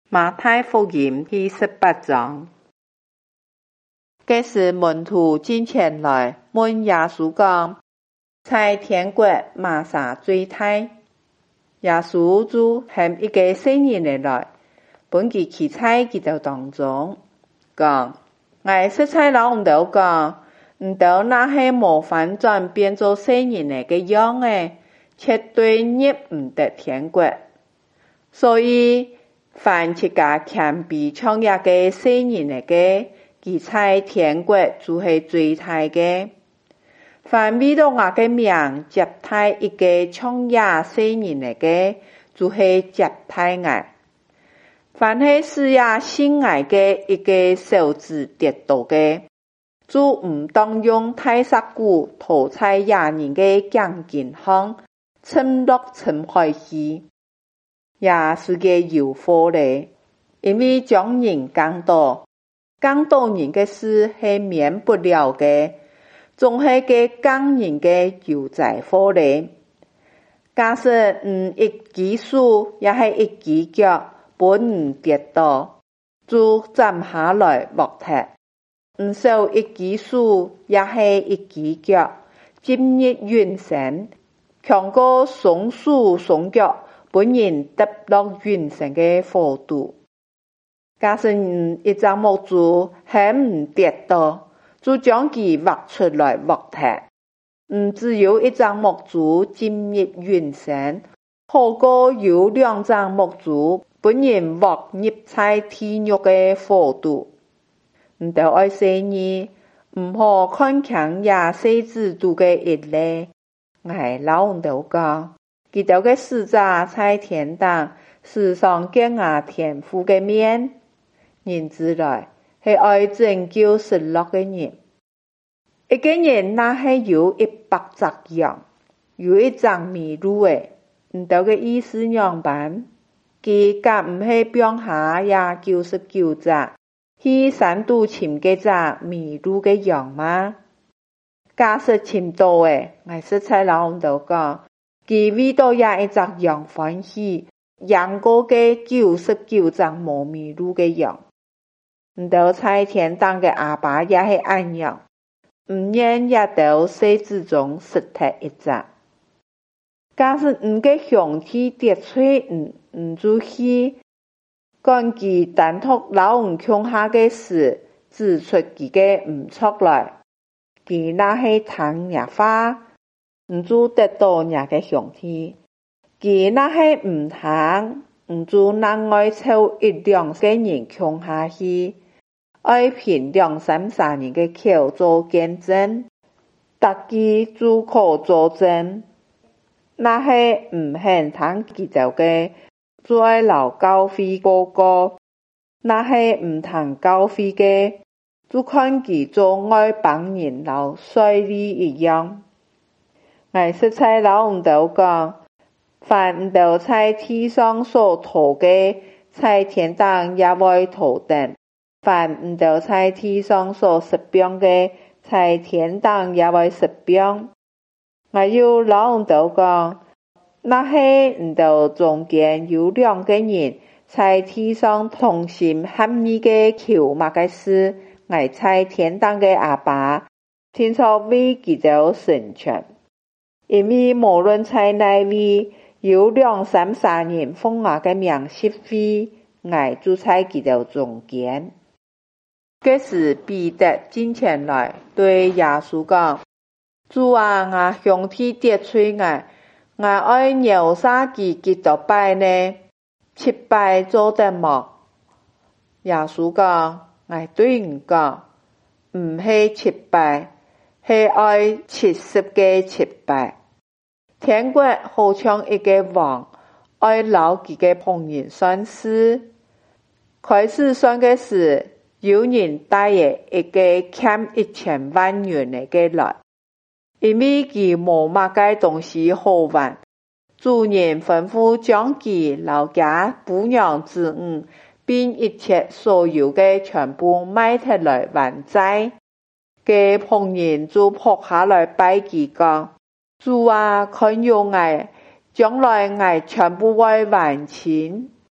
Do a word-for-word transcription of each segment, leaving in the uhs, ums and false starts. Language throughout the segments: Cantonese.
馬太福音第十八章。這時門徒進前來問耶穌講：在天國嘛啥最大？耶穌就喊一個少年的來，本佢企在佢哋當中，講：我實在老唔到講，唔到那些無法轉變做少年的個樣嘅，絕對入唔得天國。所以凡一家謙卑像一個少年的個，佢在天國就是最大嘅。凡為到我嘅名接待一個像一少年的個，就是接待我。凡係使也信我嘅一個小子跌倒嘅，就唔當用大石鼓投在野人嘅頸肩上，沉落沉海去，也是個有禍咧。因為將人講到，講到人嘅事係免不了嘅，總係個講人嘅有災禍咧。假使唔一隻手，也係一隻腳，本唔跌倒，就站下來莫踢。唔少一隻手，也係一隻腳，今日完成，強過雙手雙腳，本人得落完成嘅幅度。假使唔一隻木珠係唔跌倒，就將佢挖出來莫踢。唔只有一隻木珠今日完成，好過有兩隻木珠本人挖入在地獄嘅火度。唔到愛細兒，唔好看強也細子度嘅一類。我老唔到講，佢哋嘅使者在天堂，時常見我天父嘅面。人子來係愛拯救失落嘅人。一個人那係有一百隻羊，有一隻迷路嘅，唔到嘅意思樣辦？佢甲唔係병下也就是救者，去山度尋嘅隻迷路嘅羊嗎？假使尋到嘅，我實在老唔到講，佢為到也一隻羊歡喜，養過嘅九十九隻無迷路嘅羊。唔到在天堂嘅阿爸也係按樣，唔願也到世子中失體一隻。假使唔嘅兄弟跌碎唔唔住去，趕佢單獨老唔窮下嘅事，指出佢嘅唔錯來，佢那係談日話，唔住得到日嘅兄弟，佢那係唔談，唔住能愛湊一兩個人窮下去。愛憑兩三三人嘅口做見證，特記就可作證。那係唔肯聽佢哋嘅，就愛留教會報告；那係唔聽教會嘅，就看佢做愛幫人留稅利一樣。我實在老唔到講，凡唔到在地上所圖嘅，在天堂也會圖定。凡唔到在地上所食餅嘅，在天堂也會食餅。我又老唔到講，那係唔到中間有兩個人，在地上同心合意嘅求乜嘅事，我在天堂嘅阿爸，天所為佢哋成全。因為無論在哪裡，有兩三三人奉我嘅名釋會，我就在佢哋中間。這時彼得進前來對耶穌講：主啊，我兄弟跌碎我，我愛牛殺佢幾多拜呢？七拜做得麼？耶穌講：我對你講，唔係七拜，係愛七十個七拜。天國好像一個王，愛留佢嘅僕人算事，開始算嘅事。有人帶嘢一個欠一千萬元的個來，因為佢冇乜嘅東西好還，主人吩咐將佢老家父娘子女，並一切所有嘅全部賣出來還債。個僕人就撲下來拜佢講：主啊，看有我，將來我全部會還清。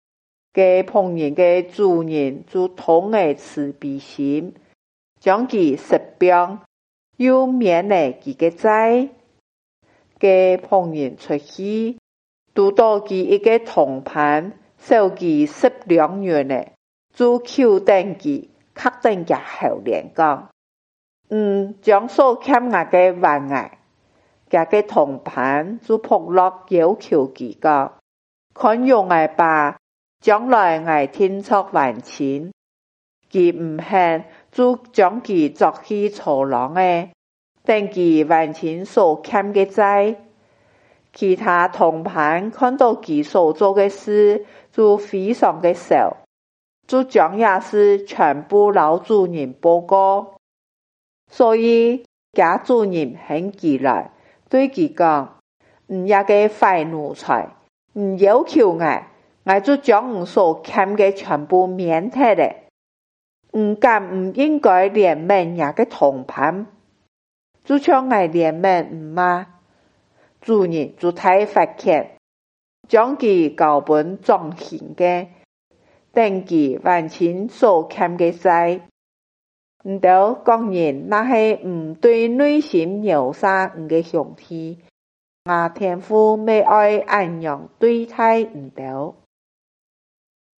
嘅旁人嘅主人就同嘅慈悲心，將其釋病，又免了佢嘅債。嘅旁人出去，拄到佢一個同伴，收佢十兩元呢，就求等佢，確定佢後連講，嗯，將所欠額嘅還額。佢嘅同伴就撲落要求佢講，看用我吧，將來我天作還錢。佢唔肯，就將佢捉去坐牢嘅，等佢還清所欠嘅債。其他同伴看到佢所做嘅事，就非常嘅愁，就將也是全部老主人報告。所以家主人肯佢來，對佢講，唔也嘅壞奴才，唔要求我，我就將唔所欠嘅全部免退咧。唔敢唔應該憐憫也嘅同伴，就像我憐憫唔嘛，主人就太罰錢，將佢交本狀刑嘅，等佢還清所欠嘅債。唔到講人那係唔對內心描寫唔嘅兄弟，我天父未愛按樣對待唔到。